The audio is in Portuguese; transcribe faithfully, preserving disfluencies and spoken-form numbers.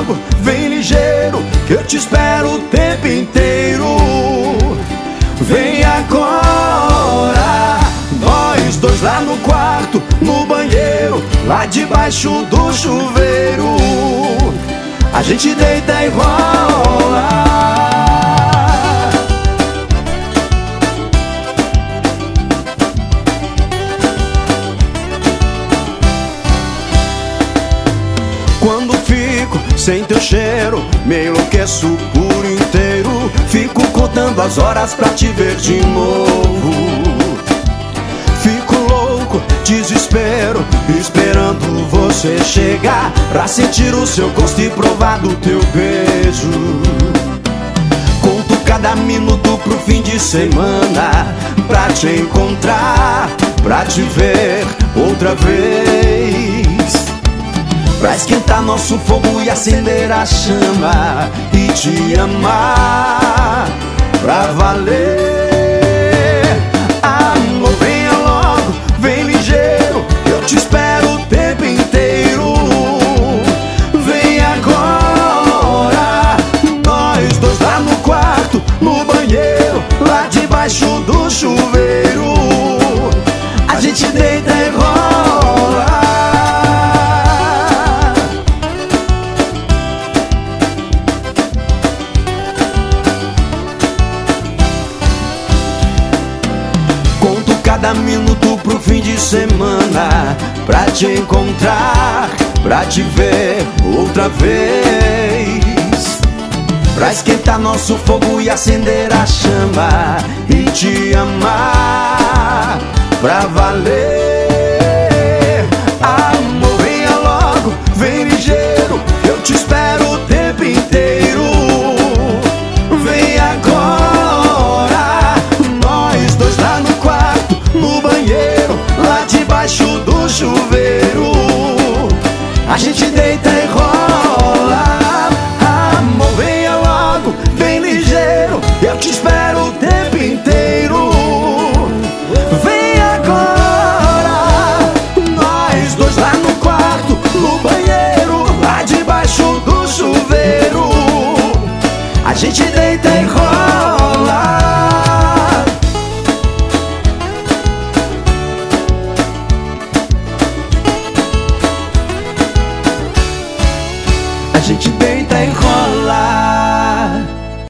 logo, vem ligeiro, que eu te espero o tempo inteiro. Vem agora, nós dois lá no quarto, no banheiro, lá debaixo do chuveiro. A gente deita e rola. Quando fico sem teu cheiro, me enlouqueço por inteiro. Fico contando as horas pra te ver de novo. Fico louco, desespero, esperando você chegar, pra sentir o seu gosto e provar do teu beijo. Conto cada minuto pro fim de semana, pra te encontrar, pra te ver outra vez. Pra esquentar nosso fogo e acender a chama, e te amar pra valer. Amor, venha logo, vem ligeiro, eu te espero o tempo inteiro. Vem agora, nós dois lá no quarto, no banheiro, lá debaixo do chuveiro. A gente deita e rola. Cada minuto pro fim de semana, pra te encontrar, pra te ver outra vez. Pra esquentar nosso fogo e acender a chama, e te amar pra valer. Amor, venha logo, vem ligeiro, eu te espero o tempo inteiro. Vem agora, nós dois lá no quarto, no banheiro, lá debaixo do chuveiro. A gente deita e rola.